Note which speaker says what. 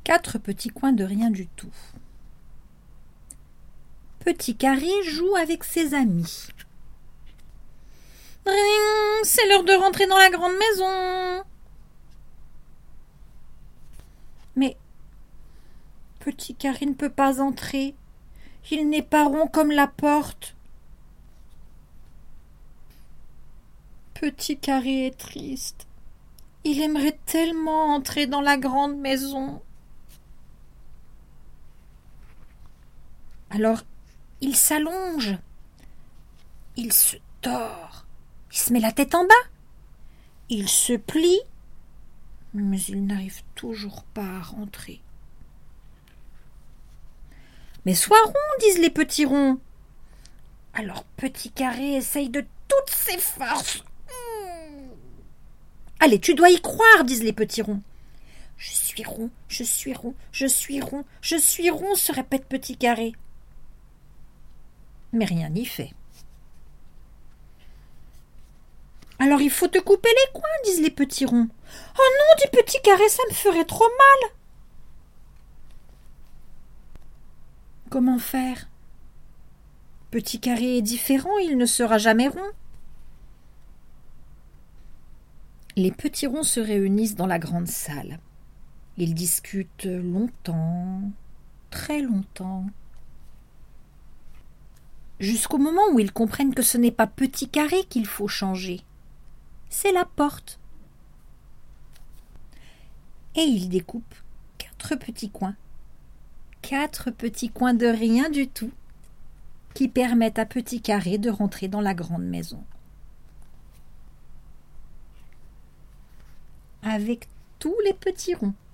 Speaker 1: 4 petits coins de rien du tout. Petit Carré joue avec ses amis. Ring, c'est l'heure de rentrer dans la grande maison. Mais Petit Carré ne peut pas entrer. Il n'est pas rond comme la porte. Petit Carré est triste. Il aimerait tellement entrer dans la grande maison. Alors, il s'allonge. Il se tord. Il se met la tête en bas. Il se plie. Mais il n'arrive toujours pas à rentrer. Mais sois rond, disent les petits ronds. Alors Petit Carré essaye de toutes ses forces. Allez, tu dois y croire, disent les petits ronds. Je suis rond, je suis rond, je suis rond, je suis rond, se répète Petit Carré. Mais rien n'y fait. Alors il faut te couper les coins, disent les petits ronds. Oh non, dit Petit Carré, ça me ferait trop mal. Comment faire? Petit Carré est différent, il ne sera jamais rond. Les petits ronds se réunissent dans la grande salle. Ils discutent longtemps, très longtemps, jusqu'au moment où ils comprennent que ce n'est pas Petit Carré qu'il faut changer, c'est la porte. Et ils découpent 4 petits coins. 4 petits coins de rien du tout qui permettent à Petit Carré de rentrer dans la grande maison. Avec tous les petits ronds.